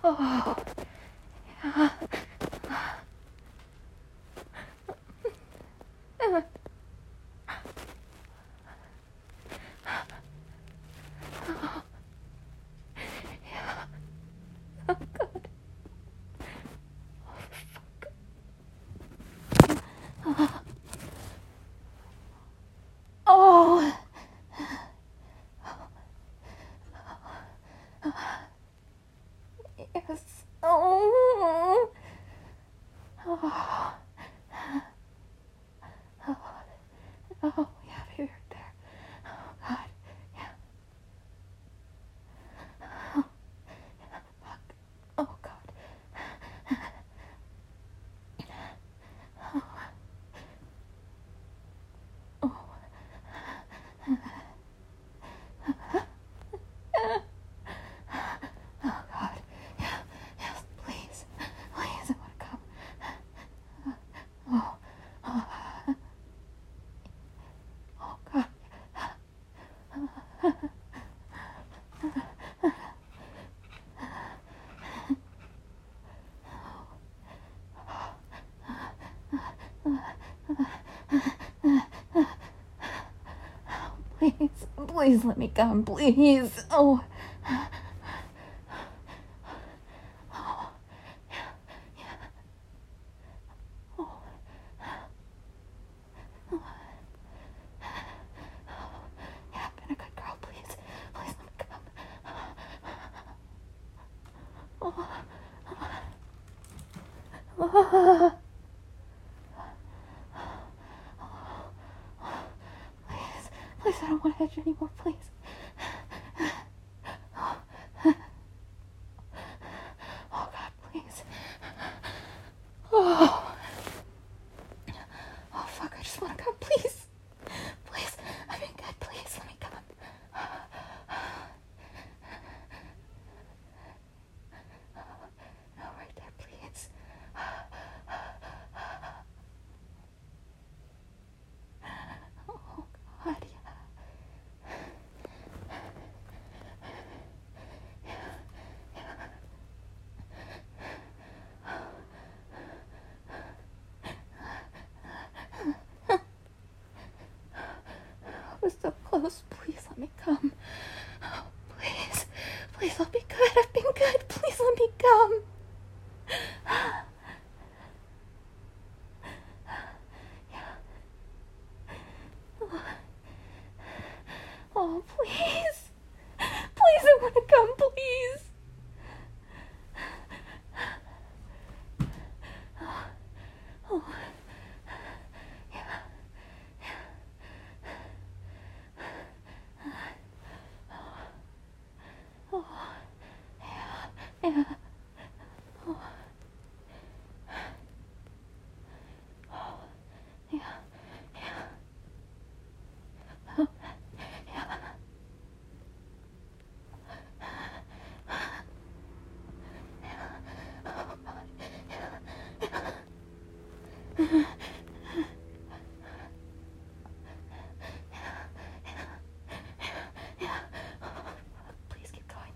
Oh, yeah. Oh, God. Oh, yes. Oh, oh, oh, yeah, baby, right there. Oh, God, yeah. Oh, fuck. Oh, God. Oh, oh. Oh, God. Yeah, yes, please. Please, I want to come. Oh, oh, oh, God. Please, please let me come, please. Oh. Oh. Yeah. Oh. Oh. Yeah, I've been a good girl, please. Please let me come. Oh. Oh. Please, please, I don't want to edge anymore, please. Oh, God, please. Oh. Oh, fuck, I just want to come, please. Please, I've been good, please, let me come. No, right there, please. Oh, God, yeah. I was so close. Please let me come. Oh, please. Please let me good. I've been good. Please let me come. Yeah. Oh, please. Please, I want to come, please. Oh. Yeah. Oh. Yeah. Yeah. Oh. Oh. Yeah. Yeah. Oh. Yeah. Please keep going.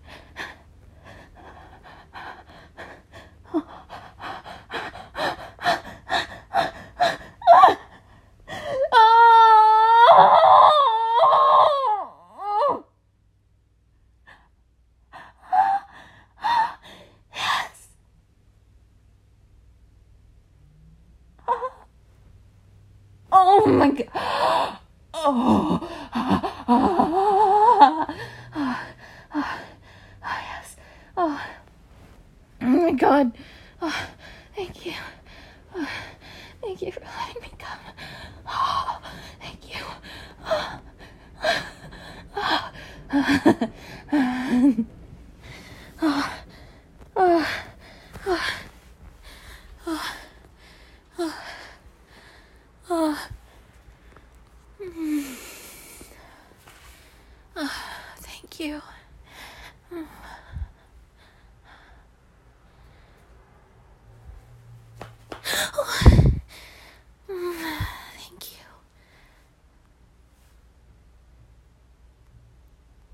Yes. Oh my God. Oh. Yes. Oh my God. Oh, thank you. Thank you for letting me come. Oh, thank you. Thank you.